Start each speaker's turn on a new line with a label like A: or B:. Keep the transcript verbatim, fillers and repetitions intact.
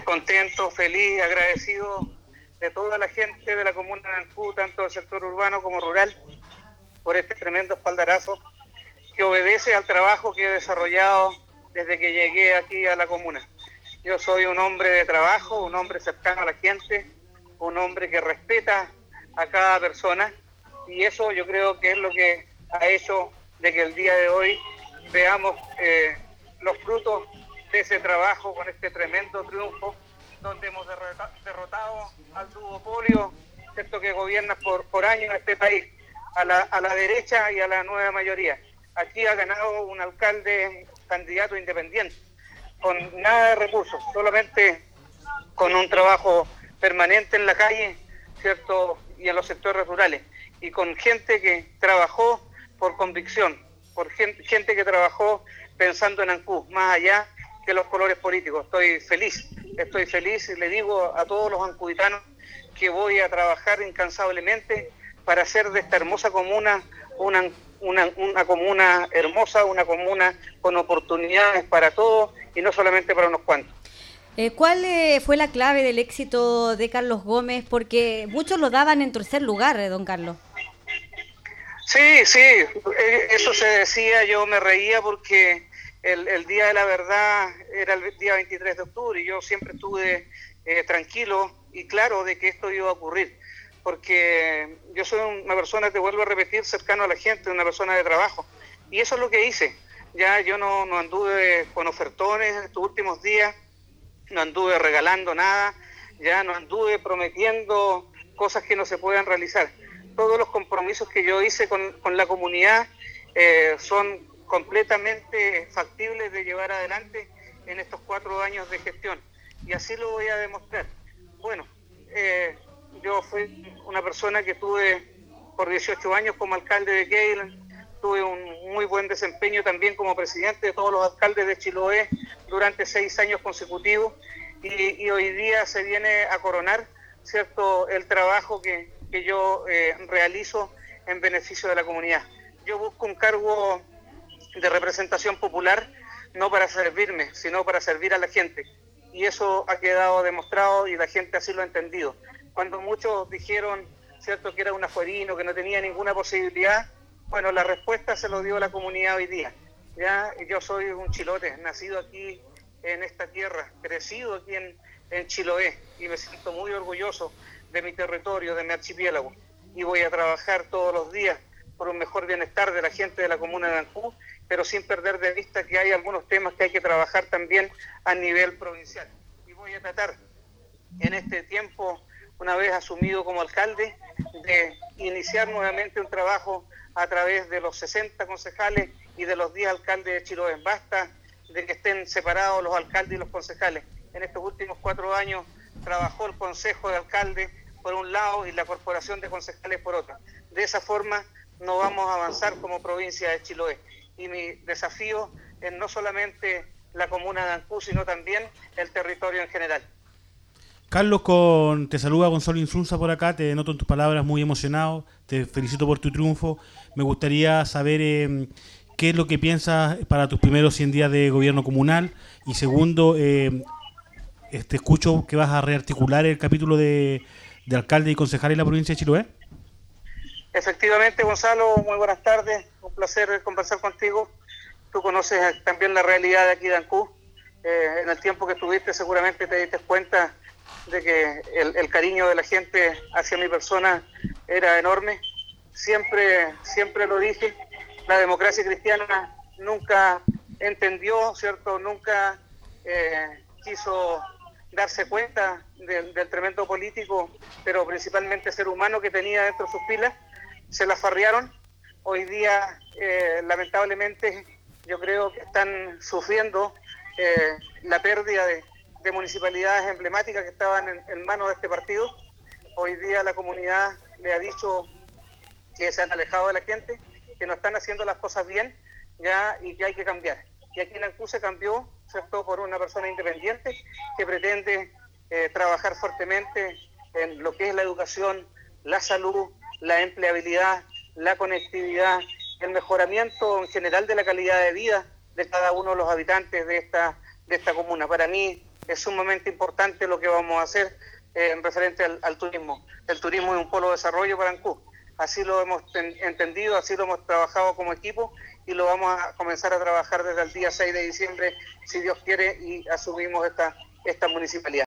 A: contento, feliz, agradecido de toda la gente de la comuna de Ancud, tanto del sector urbano como rural, por este tremendo espaldarazo que obedece al trabajo que he desarrollado desde que llegué aquí a la comuna. Yo soy un hombre de trabajo, un hombre cercano a la gente, un hombre que respeta a cada persona, y eso yo creo que es lo que ha hecho de que el día de hoy veamos eh, los frutos de ese trabajo con este tremendo triunfo, donde hemos derrotado al duopolio, ¿cierto?, que gobierna por, por años en este país, a la, a la derecha y a la nueva mayoría. Aquí ha ganado un alcalde candidato independiente, con nada de recursos, solamente con un trabajo permanente en la calle, ¿cierto?, y en los sectores rurales, y con gente que trabajó por convicción, por gente, gente que trabajó pensando en Ancud, más allá que los colores políticos. Estoy feliz, estoy feliz y le digo a todos los ancuditanos que voy a trabajar incansablemente para hacer de esta hermosa comuna una, una, una comuna hermosa, una comuna con oportunidades para todos y no solamente para unos cuantos.
B: Eh, ¿Cuál eh, fue la clave del éxito de Carlos Gómez? Porque muchos lo daban en tercer lugar, eh, don Carlos.
A: Sí, sí, eso se decía, yo me reía porque el, el Día de la Verdad era el día veintitrés de octubre y yo siempre estuve eh, tranquilo y claro de que esto iba a ocurrir, porque yo soy una persona, te vuelvo a repetir, cercano a la gente, una persona de trabajo, y eso es lo que hice. Ya yo no, no anduve con ofertones en estos últimos días, no anduve regalando nada, ya no anduve prometiendo cosas que no se puedan realizar. Todos los compromisos que yo hice con, con la comunidad eh, son completamente factibles de llevar adelante en estos cuatro años de gestión, y así lo voy a demostrar. Bueno, eh, yo fui una persona que tuve por dieciocho años como alcalde de Keilan, tuve un muy buen desempeño también como presidente de todos los alcaldes de Chiloé durante seis años consecutivos, y, y hoy día se viene a coronar, ¿cierto?, el trabajo que, que yo eh, realizo en beneficio de la comunidad. Yo busco un cargo de representación popular no para servirme, sino para servir a la gente, y eso ha quedado demostrado y la gente así lo ha entendido. Cuando muchos dijeron, ¿cierto?, que era un afuerino, que no tenía ninguna posibilidad, bueno, la respuesta se lo dio la comunidad hoy día. Ya, yo soy un chilote, nacido aquí en esta tierra, crecido aquí en, en Chiloé, y me siento muy orgulloso de mi territorio, de mi archipiélago, y voy a trabajar todos los días por un mejor bienestar de la gente de la comuna de Ancud, pero sin perder de vista que hay algunos temas que hay que trabajar también a nivel provincial. Y voy a tratar en este tiempo, una vez asumido como alcalde, de iniciar nuevamente un trabajo a través de los sesenta concejales y de los diez alcaldes de Chiloé. Basta de que estén separados los alcaldes y los concejales. En estos últimos cuatro años trabajó el Consejo de Alcaldes por un lado y la Corporación de Concejales por otro. De esa forma no vamos a avanzar como provincia de Chiloé. Y mi desafío es no solamente la comuna de Ancud, sino también el territorio en general.
C: Carlos, con te saluda Gonzalo Insulza por acá, te noto en tus palabras muy emocionado, te felicito por tu triunfo. Me gustaría saber eh, qué es lo que piensas para tus primeros cien días de gobierno comunal, y segundo, eh, te escucho que vas a rearticular el capítulo de, de alcalde y concejal en la provincia de Chiloé.
A: Efectivamente, Gonzalo, muy buenas tardes, un placer conversar contigo. Tú conoces también la realidad de aquí de Ancud. Eh, en el tiempo que estuviste seguramente te diste cuenta de que el, el cariño de la gente hacia mi persona era enorme. Siempre, siempre lo dije, la democracia cristiana nunca entendió, ¿cierto? Nunca eh, quiso darse cuenta del, del tremendo político, pero principalmente ser humano que tenía dentro de sus filas. Se la farrearon. Hoy día, eh, lamentablemente, yo creo que están sufriendo eh, la pérdida de, de municipalidades emblemáticas que estaban en, en manos de este partido. Hoy día la comunidad le ha dicho que se han alejado de la gente, que no están haciendo las cosas bien, ya, y que hay que cambiar. Y aquí en Ancud se cambió, ¿cierto?, por una persona independiente que pretende eh, trabajar fuertemente en lo que es la educación, la salud, la empleabilidad, la conectividad, el mejoramiento en general de la calidad de vida de cada uno de los habitantes de esta, de esta comuna. Para mí es sumamente importante lo que vamos a hacer eh, en referente al, al turismo. El turismo es un polo de desarrollo para Ancud. Así lo hemos ten, entendido, así lo hemos trabajado como equipo y lo vamos a comenzar a trabajar desde el día seis de diciembre, si Dios quiere, y asumimos esta, esta municipalidad.